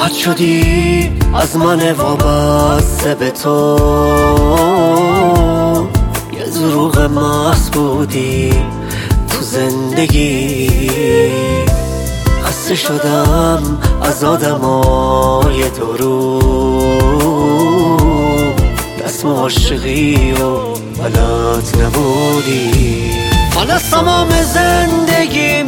راحت شدی از من وابسته به تو، یه دروغ محض بودی تو زندگی. خسته شدم از آدمای دروغ، دست عاشقی و بلد نبودی. من از تمام زندگیم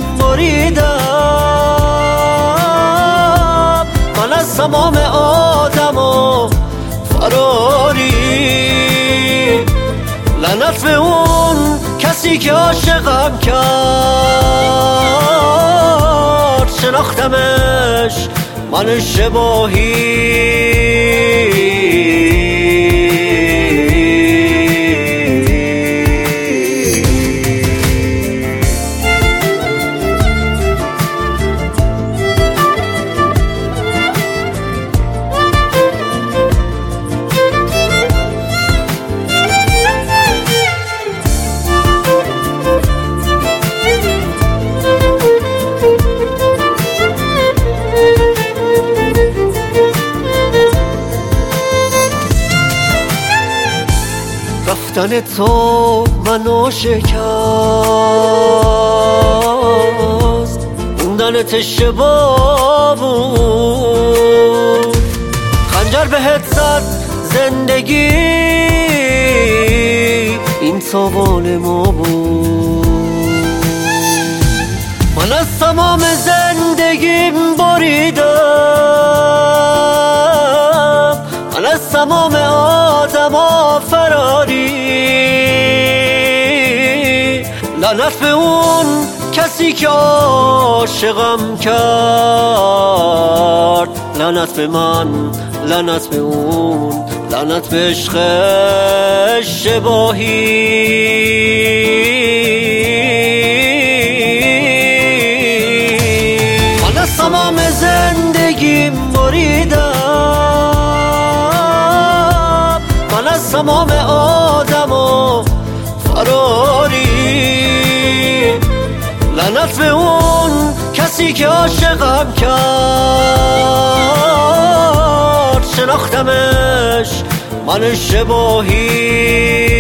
بریدم، من از تمام آدم و فراری. لعنت به اون کسی که عاشقم کرد، شناختمش من اشتباهی. رفتن تو منو شکست، موندنت اشتباه بود. خنجر بهت زد زندگی، این تاوان ما بود. من از تمام زندگیم بریدم، من از تمام آدما فراری. لعنت به اون کسی که عاشقم کرد، لعنت به من، لعنت به اون، لعنت به عشق اشتباهی. من از تمام زندگیم بریدم، من از تمام آدم و فراری. لعنت به اون کسی که عاشقم کرد، شناختمش من اشتباهی. من از تمام زندگیم بریدم، من از تمام آدم و فراری. لعنت به اون کسی که عاشقم کرد، شناختمش من اشتباهی. من از تمام زندگیم بریدم، من از تمام آدم و فراری. لعنت به اون کسی که عاشقم کرد، شناختمش من اشتباهی.